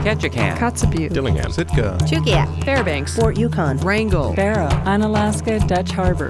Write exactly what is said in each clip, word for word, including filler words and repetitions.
Ketchikan, Kotzebue, Dillingham, Sitka, Chugiak, Fairbanks, Fort Yukon, Wrangell, Barrow, Unalaska, Dutch Harbor.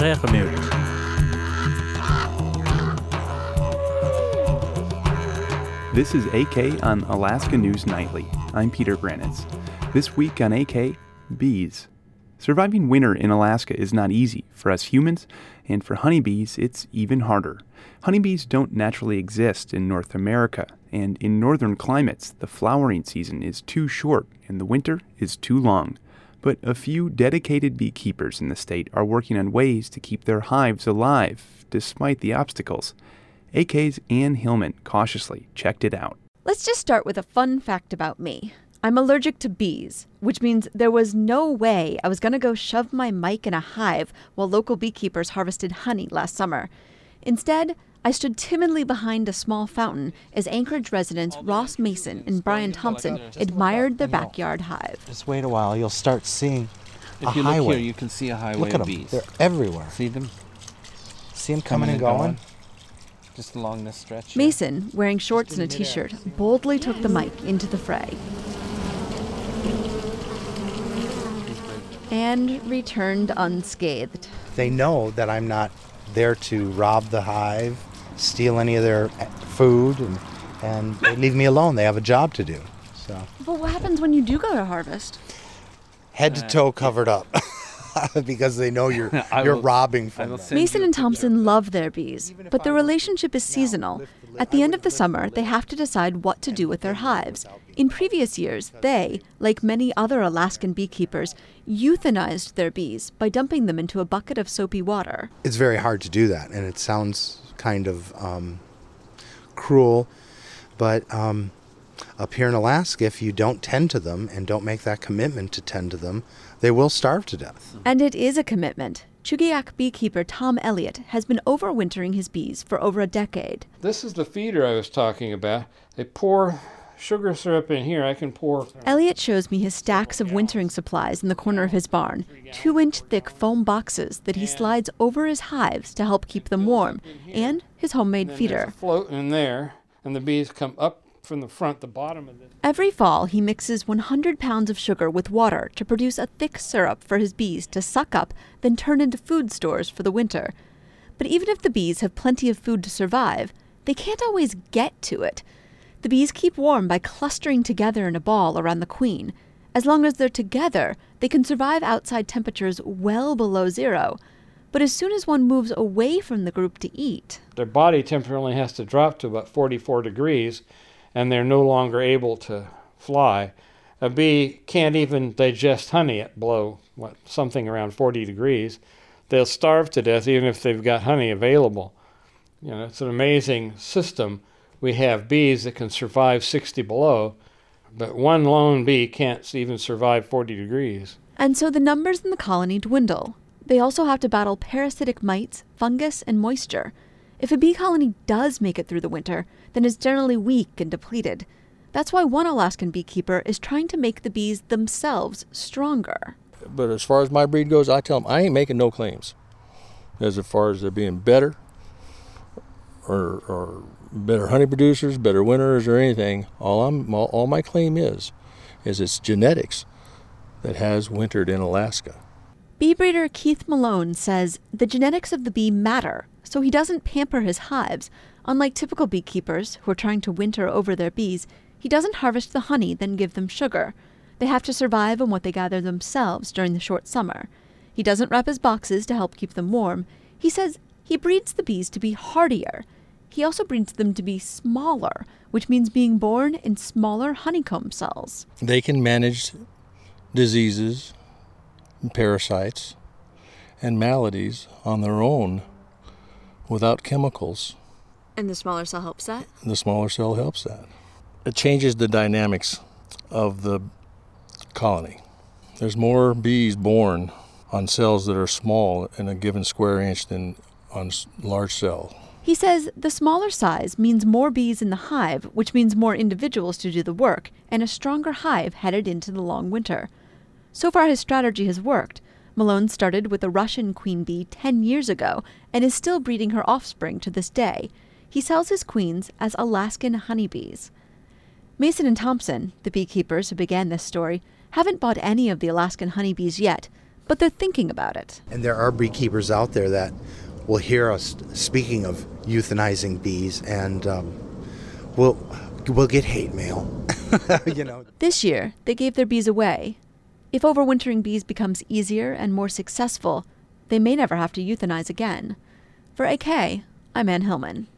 This is A K on Alaska News Nightly. I'm Peter Granitz. This week on A K, bees. Surviving winter in Alaska is not easy for us humans, and for honeybees, it's even harder. Honeybees don't naturally exist in North America, and in northern climates, the flowering season is too short and the winter is too long. But a few dedicated beekeepers in the state are working on ways to keep their hives alive, despite the obstacles. A K's Ann Hillman cautiously checked it out. Let's just start with a fun fact about me. I'm allergic to bees, which means there was no way I was going to go shove my mic in a hive while local beekeepers harvested honey last summer. Instead, I stood timidly behind a small fountain as Anchorage residents Ross Mason and Brian Thompson admired their backyard hive. Just wait a while, you'll start seeing a If you highway. look here, you can see a highway Look at of them. bees. They're everywhere. See them See them coming, and and going? just along this stretch here. Mason, wearing shorts and a t-shirt, boldly took the mic into the fray. And returned unscathed. They know that I'm not there to rob the hive, steal any of their food, and, and they leave me alone. They have a job to do. So But what happens when you do go to harvest? head to toe covered up because they know you're I you're will- robbing I from will them. send Mason you a and picture. Thompson love their bees, but their relationship is seasonal. At the end of the summer, they have to decide what to do with their hives. In previous years, they, like many other Alaskan beekeepers, euthanized their bees by dumping them into a bucket of soapy water. It's very hard to do that, and it sounds kind of um, cruel, but um, up here in Alaska, if you don't tend to them and don't make that commitment to tend to them, they will starve to death. And it is a commitment. Chugiak beekeeper Tom Elliott has been overwintering his bees for over a decade. This is the feeder I was talking about. They pour sugar syrup in here. I can pour. Elliott shows me his stacks of wintering supplies in the corner of his barn, two-inch thick foam boxes that he slides over his hives to help keep them warm, and his homemade And feeder. there's a float in there, and the bees come up from the front, the bottom of it. Every fall, he mixes one hundred pounds of sugar with water to produce a thick syrup for his bees to suck up, then turn into food stores for the winter. But even if the bees have plenty of food to survive, they can't always get to it. The bees keep warm by clustering together in a ball around the queen. As long as they're together, they can survive outside temperatures well below zero. But as soon as one moves away from the group to eat, Their body temperature only has to drop to about forty-four degrees, and they're no longer able to fly. A bee can't even digest honey at below what, something around forty degrees. They'll starve to death even if they've got honey available. You know, it's an amazing system. We have bees that can survive sixty below, but one lone bee can't even survive forty degrees. and so the numbers in the colony dwindle. They also have to battle parasitic mites, fungus, and moisture. If a bee colony does make it through the winter, then it's generally weak and depleted. That's why one Alaskan beekeeper is trying to make the bees themselves stronger. But as far as my breed goes, I tell them I ain't making no claims. As far as they're being better or, or better honey producers, better winterers, or anything, all I'm all, all my claim is, is it's genetics that has wintered in Alaska. Bee breeder Keith Malone says the genetics of the bee matter, so he doesn't pamper his hives. Unlike typical beekeepers who are trying to winter over their bees, he doesn't harvest the honey, then give them sugar. They have to survive on what they gather themselves during the short summer. He doesn't wrap his boxes to help keep them warm. He says he breeds the bees to be hardier. He also breeds them to be smaller, which means being born in smaller honeycomb cells. They can manage diseases, parasites, and maladies on their own without chemicals. And the smaller cell helps that? The smaller cell helps that. It changes the dynamics of the colony. There's more bees born on cells that are small in a given square inch than on large cell. He says the smaller size means more bees in the hive, which means more individuals to do the work, and a stronger hive headed into the long winter. So far his strategy has worked. Malone started with a Russian queen bee ten years ago and is still breeding her offspring to this day. He sells his queens as Alaskan honeybees. Mason and Thompson, the beekeepers who began this story, haven't bought any of the Alaskan honeybees yet, but they're thinking about it. And there are beekeepers out there that will hear us speaking of euthanizing bees, and um, we'll, we'll get hate mail. You know. This year, they gave their bees away. If overwintering bees becomes easier and more successful, they may never have to euthanize again. For A K, I'm Ann Hillman.